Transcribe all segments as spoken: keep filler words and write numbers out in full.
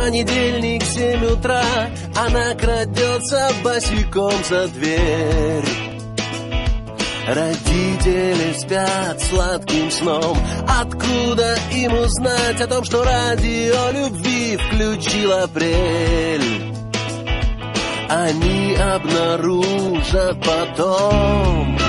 понедельник, семь утра, она крадется босиком за дверь. Родители спят сладким сном. Откуда им узнать о том, что радио любви включил апрель? Они обнаружат потом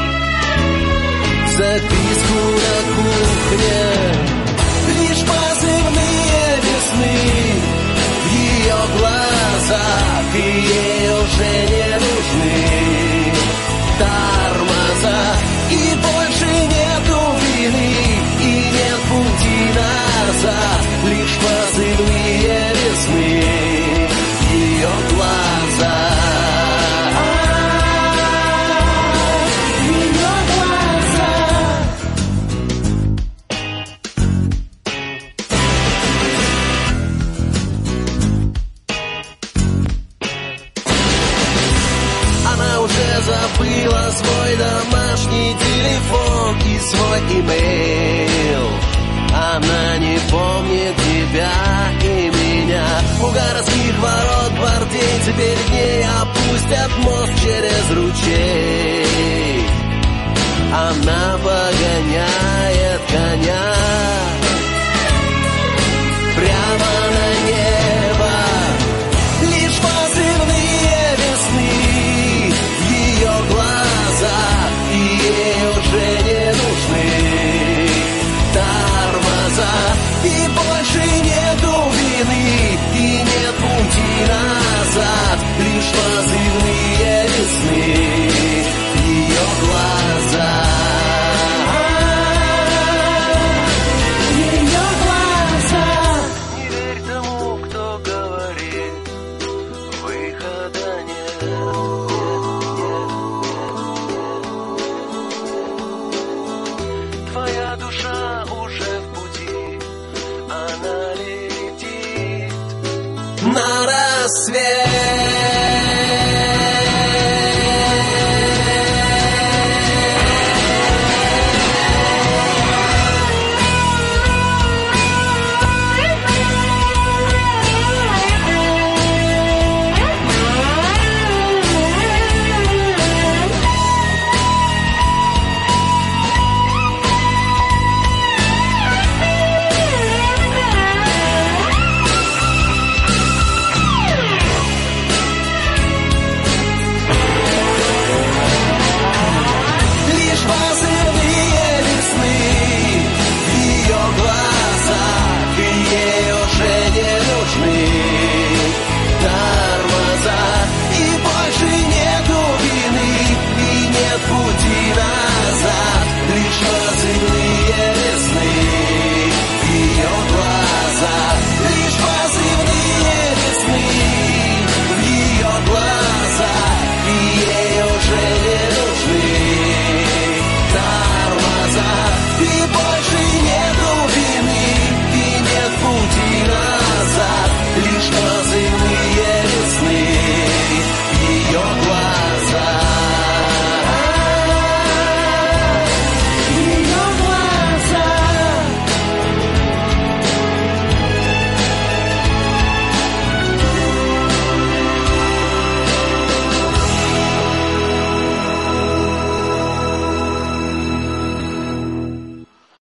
записку на кухне. Лишь позывные весны в ее глазах, и ей уже не нужны тормоза. И больше нету вины, и нет пути назад. Лишь позывные весны в ее глазах. Забыла свой домашний телефон и свой имейл. Она не помнит тебя и меня. У городских ворот гвардейцы перед ней опустят мост через ручей. Она погоняет коня